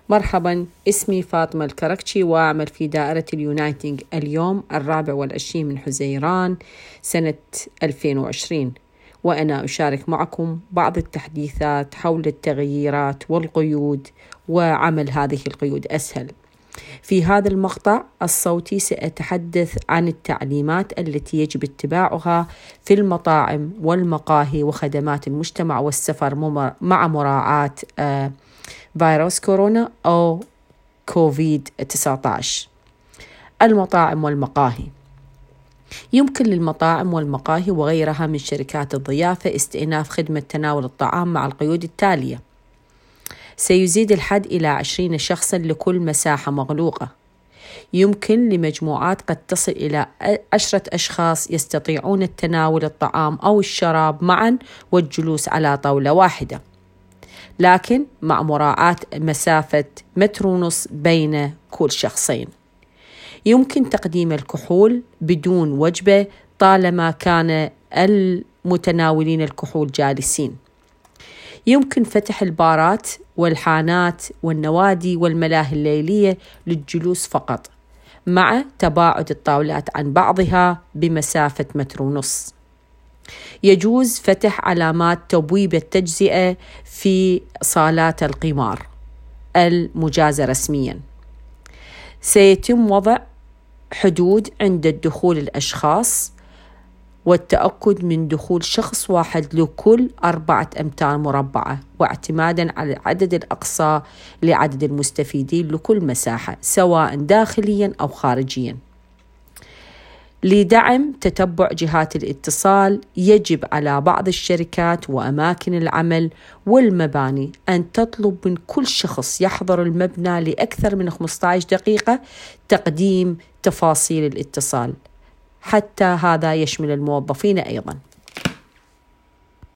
مرحبا، اسمي فاطمة الكركشي وأعمل في دائرة اليونايتنج اليوم 24 من حزيران سنة 2020، وأنا أشارك معكم بعض التحديثات حول التغييرات والقيود وعمل هذه القيود أسهل. في هذا المقطع الصوتي سأتحدث عن التعليمات التي يجب اتباعها في المطاعم والمقاهي وخدمات المجتمع والسفر مع مراعاة فيروس كورونا أو كوفيد-19. المطاعم والمقاهي. يمكن للمطاعم والمقاهي وغيرها من شركات الضيافة استئناف خدمة تناول الطعام مع القيود التالية: سيزيد الحد إلى 20 شخصاً لكل مساحة مغلوقة. يمكن لمجموعات قد تصل إلى 10 أشخاص يستطيعون التناول الطعام أو الشراب معاً والجلوس على طاولة واحدة، لكن مع مراعاة مسافة 1.5 متر بين كل شخصين. يمكن تقديم الكحول بدون وجبة طالما كان المتناولين الكحول جالسين. يمكن فتح البارات والحانات والنوادي والملاهي الليلية للجلوس فقط، مع تباعد الطاولات عن بعضها بمسافة 1.5 متر. يجوز فتح علامات تبويب التجزئة في صالات القمار المجازة رسمياً. سيتم وضع حدود عند الدخول الأشخاص والتأكد من دخول شخص واحد لكل 4 أمتار مربعة، واعتماداً على العدد الأقصى لعدد المستفيدين لكل مساحة سواء داخلياً أو خارجياً. لدعم تتبع جهات الاتصال، يجب على بعض الشركات وأماكن العمل والمباني أن تطلب من كل شخص يحضر المبنى لأكثر من 15 دقيقة تقديم تفاصيل الاتصال، حتى هذا يشمل الموظفين أيضاً.